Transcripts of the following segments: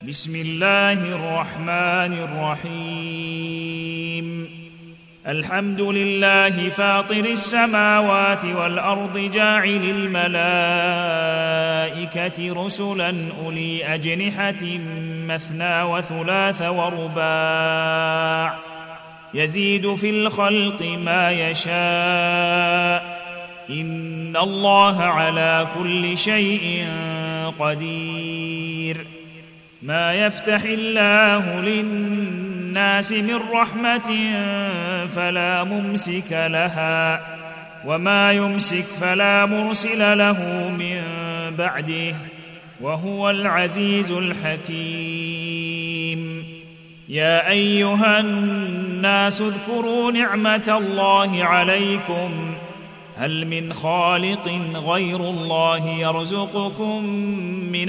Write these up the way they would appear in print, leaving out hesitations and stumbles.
بسم الله الرحمن الرحيم. الحمد لله فاطر السماوات والأرض جاعل الملائكة رسلا أولي أجنحة مثنى وثلاث ورباع يزيد في الخلق ما يشاء إن الله على كل شيء قدير. ما يفتح الله للناس من رحمة فلا ممسك لها وما يمسك فلا مرسل له من بعده وهو العزيز الحكيم. يا أيها الناس اذكروا نعمة الله عليكم هل من خالق غير الله يرزقكم من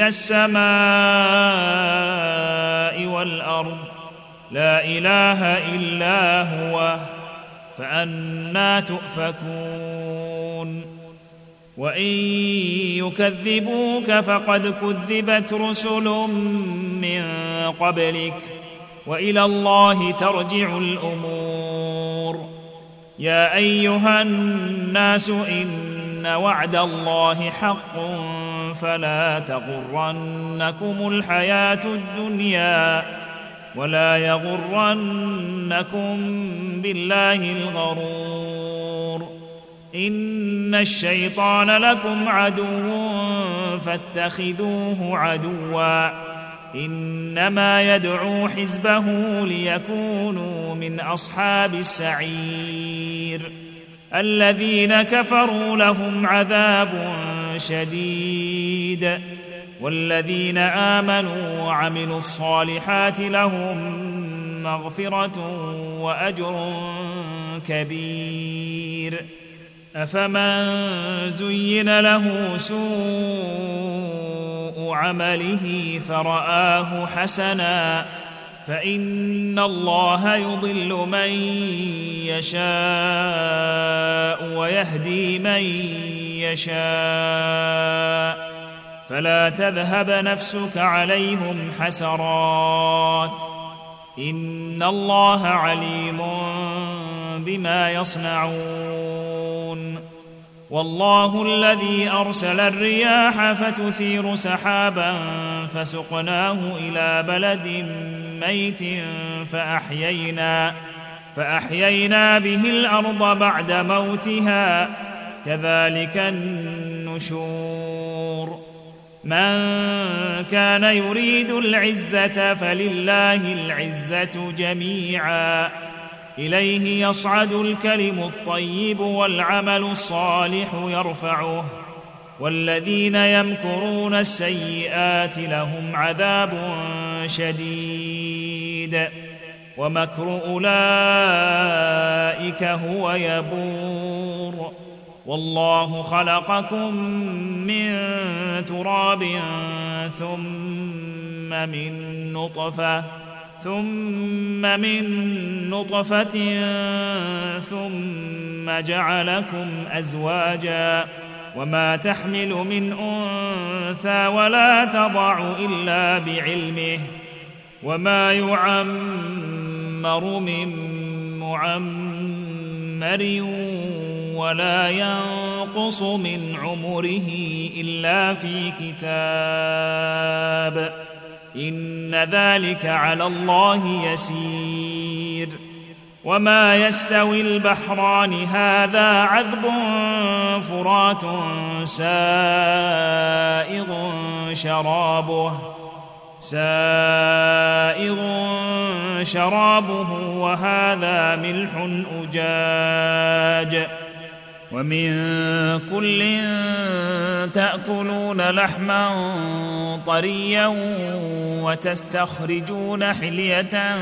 السماء والأرض لا إله إلا هو فأنى تؤفكون. وإن يكذبوك فقد كذبت رسل من قبلك وإلى الله ترجع الأمور. يا أيها الناس إن وعد الله حق فلا تغرنكم الحياة الدنيا ولا يغرنكم بالله الغرور. إن الشيطان لكم عدو فاتخذوه عدوا إنما يدعو حزبه ليكونوا من أصحاب السعير. الذين كفروا لهم عذاب شديد والذين آمنوا وعملوا الصالحات لهم مغفرة وأجر كبير. أفمن زين له سوء عمله فرآه حسنا فإن الله يضل من يشاء ويهدي من يشاء فلا تذهب نفسك عليهم حسرات إن الله عليم بما يصنعون. والله الذي أرسل الرياح فتثير سحابا فسقناه إلى بلد ميت فأحيينا به الأرض بعد موتها كذلك النشور. من كان يريد العزة فلله العزة جميعا إليه يصعد الكلم الطيب والعمل الصالح يرفعه والذين يمكرون السيئات لهم عذاب شديد ومكر أولئك هو يبور. والله خلقكم من تراب ثم من نطفة ثم جعلكم أزواجا وما تحمل من أنثى ولا تضع إلا بعلمه وما يعمر من معمر ولا ينقص من عمره إلا في كتاب إن ذلك على الله يسير. وما يستوي البحران هذا عذب فرات سائغ شرابه وهذا ملح أجاج ومن كل تأكلون لحما طريا وتستخرجون حلية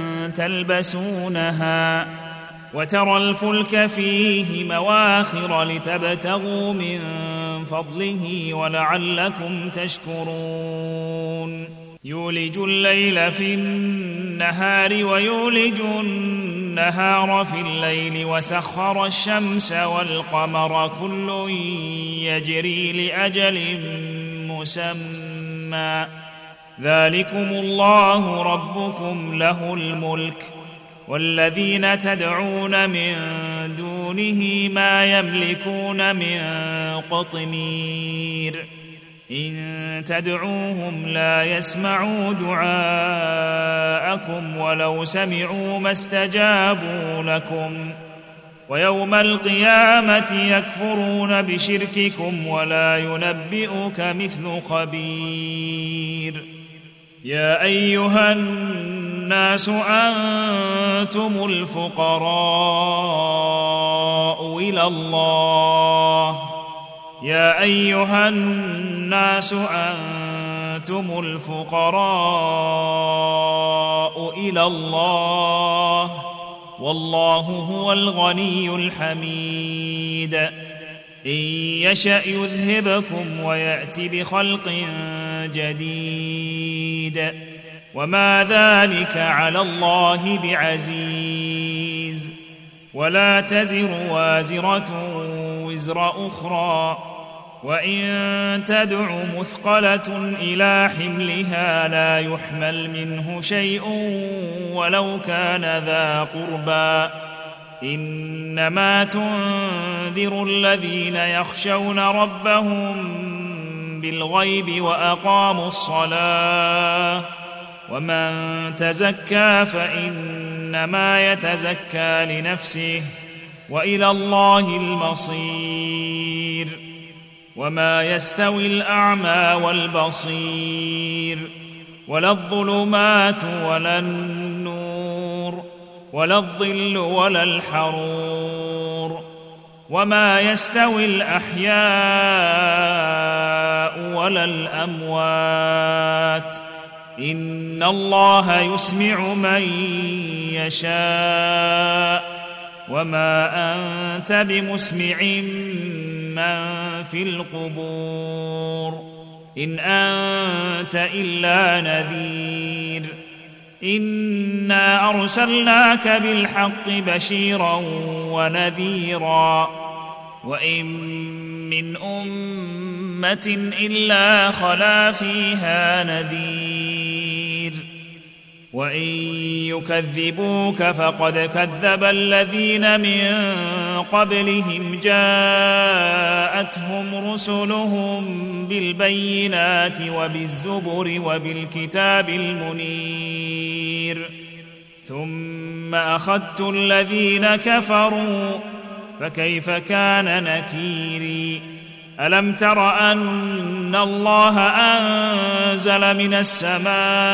تلبسونها وترى الفلك فيه مواخر لتبتغوا من فضله ولعلكم تشكرون. يولج الليل في النهار ويولج النهار في الليل وسخر الشمس والقمر كل يجري لأجل مسمى ذلكم الله ربكم له الملك والذين تدعون من دونه ما يملكون من قطمير إن تدعوهم لا يسمعوا دعاءكم ولو سمعوا ما استجابوا لكم ويوم القيامة يكفرون بشرككم ولا ينبئك مثل خبير يا أيها الناس أنتم الفقراء إلى الله يا أيها الناس أنتم الفقراء إلى الله والله هو الغني الحميد إن يشأ يذهبكم ويأت بخلق جديد وما ذلك على الله بعزيز ولا تزر وازرة وزر أخرى وإن تدع مثقلة إلى حملها لا يحمل منه شيء ولو كان ذا قربى إنما تنذر الذين يخشون ربهم بالغيب وأقاموا الصلاة ومن تزكى فإنما يتزكى لنفسه وإلى الله المصير وما يستوي الأعمى والبصير ولا الظلمات ولا النور ولا الظل ولا الحرور وما يستوي الأحياء ولا الأموات إن الله يسمع من يشاء وما أنت بمسمع من في القبور إن أنت إلا نذير إنا أرسلناك بالحق بشيرا ونذيرا وإن من أمة إلا خلا فيها نذير وإن يكذبوك فقد كذب الذين من قبلهم جاءتهم رسلهم بالبينات وبالزبر وبالكتاب المنير ثم أخذت الذين كفروا فكيف كان نكيري ألم تر أن الله أنزل من السماء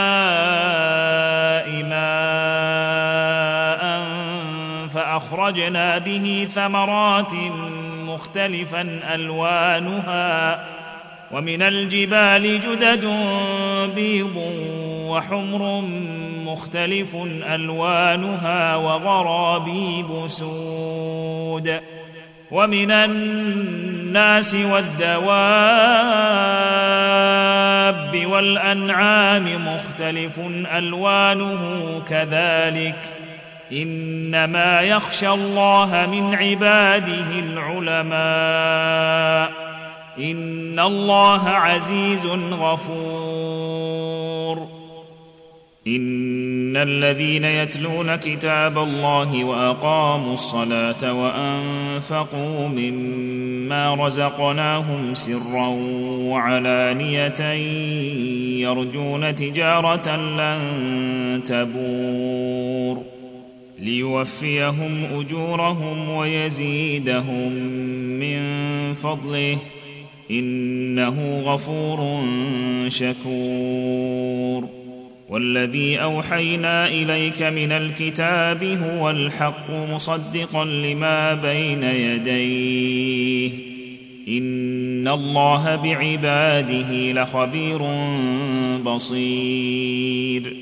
ماء فأخرجنا به ثمرات مختلفا ألوانها ومن الجبال جدد بيض وحمر مختلف ألوانها وغرابيب سود ومن الناس والدواب والأنعام مختلف ألوانه كذلك إنما يخشى الله من عباده العلماء إن الله عزيز غفور إن الذين يتلون كتاب الله وأقاموا الصلاة وأنفقوا مما رزقناهم سرا وعلانية يرجون تجارة لن تبور ليوفيهم أجورهم ويزيدهم من فضله إنه غفور شكور والذي أوحينا إليك من الكتاب هو الحق مصدقا لما بين يديه إن الله بعباده لخبير بصير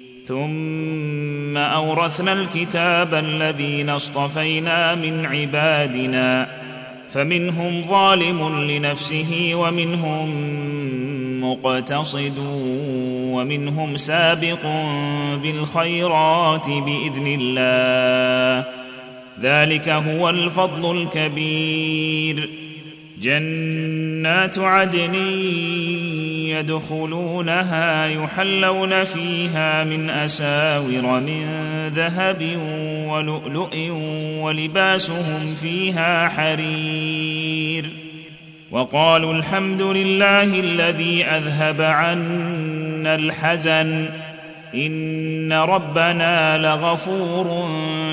ثم أورثنا الكتاب الذين اصطفينا من عبادنا فمنهم ظالم لنفسه ومنهم مقتصد ومنهم سابق بالخيرات بإذن الله ذلك هو الفضل الكبير جنات عدن يدخلونها يحلون فيها من أساور من ذهب ولؤلؤ ولباسهم فيها حرير وقالوا الحمد لله الذي أذهب عنا الحزن إن ربنا لغفور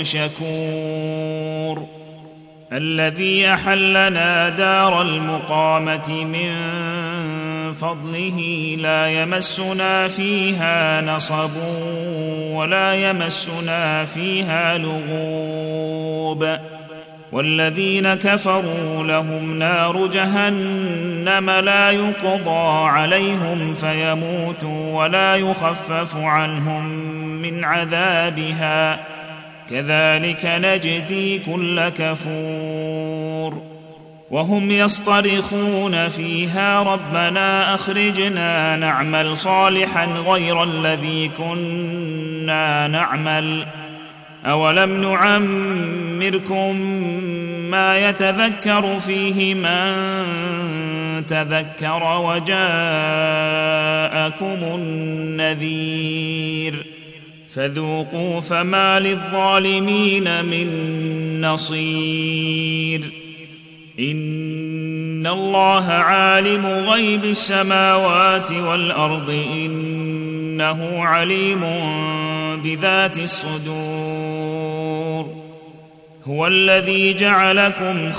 شكور الذي أحلنا دار المقامة من فضله لا يمسنا فيها نصب ولا يمسنا فيها لغوب والذين كفروا لهم نار جهنم لا يقضى عليهم فيموتوا ولا يخفف عنهم من عذابها كذلك نجزي كل كفور وهم يصطرخون فيها ربنا أخرجنا نعمل صالحا غير الذي كنا نعمل أولم نعمركم ما يتذكر فيه من تذكر وجاءكم النذير فذوقوا فما للظالمين من نصير إن الله عالم غيب السماوات والأرض إنه عليم بذات الصدور هو الذي جعلكم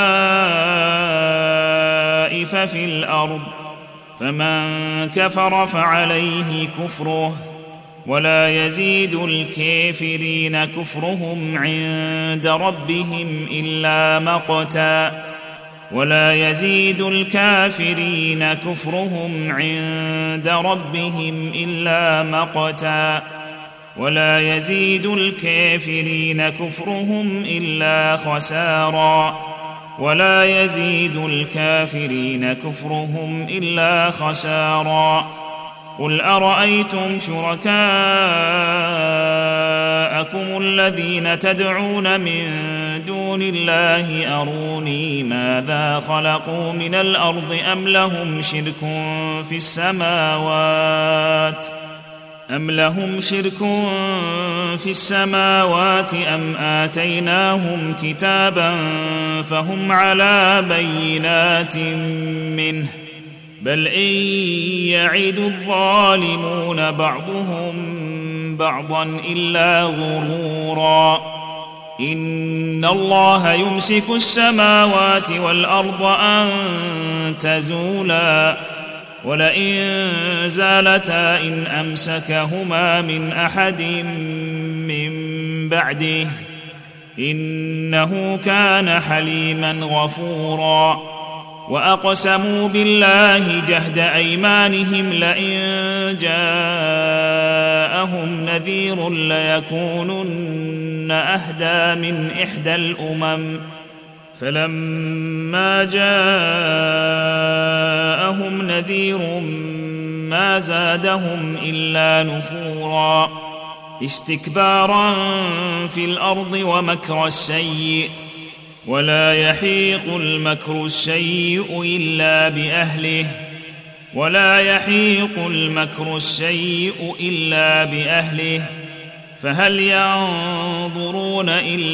خلائف في الأرض فمن كفر فعليه كفره ولا يزيد الكافرين كفرهم عند ربهم إلا مقتا ولا يزيد الكافرين كفرهم عند ربهم إلا مقتا ولا يزيد الكافرين كفرهم إلا خسارا ولا يزيد الكافرين كفرهم إلا خسارا قل أرأيتم شركاءكم الذين تدعون من دون الله أروني ماذا خلقوا من الأرض أم لهم شرك في السماوات أم آتيناهم كتابا فهم على بينات منه بل إن يعد الظالمون بعضهم بعضا إلا غرورا إن الله يمسك السماوات والأرض أن تزولا ولئن زالتا إن أمسكهما من أحد من بعده إنه كان حليما غفورا وأقسموا بالله جهد أيمانهم لئن جاءهم نذير ليكونن أهدى من إحدى الأمم فلما جاءهم نذير ما زادهم إلا نفورا استكبارا في الأرض ومكر السيء ولا يحيق المكر السيء إلا بأهله فهل ينظرون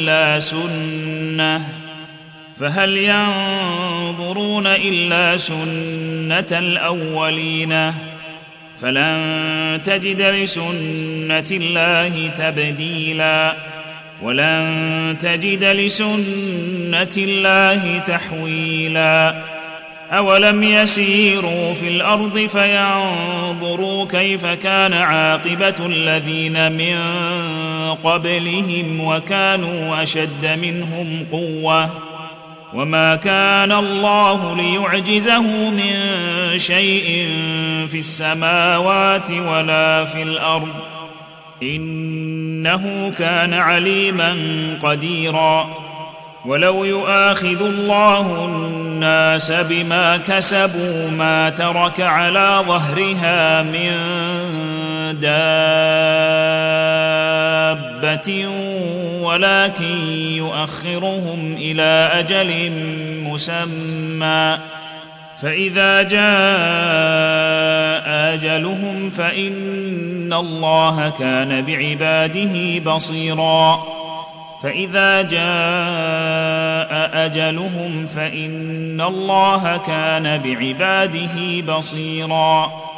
إلا سنة الأولين فلن تجد لسنة الله تبديلا ولن تجد لسنة الله تحويلا أولم يسيروا في الأرض فينظروا كيف كان عاقبة الذين من قبلهم وكانوا أشد منهم قوة وما كان الله ليعجزه من شيء في السماوات ولا في الأرض إنه كان عليما قديرا ولو يؤاخذ الله الناس بما كسبوا ما ترك على ظهرها من دابة ولكن يؤخرهم إلى أجل مسمى فإذا جاء أجلهم فإن الله كان بعباده بصيرا فإذا جاء أجلهم فإن الله كان بعباده بصيرا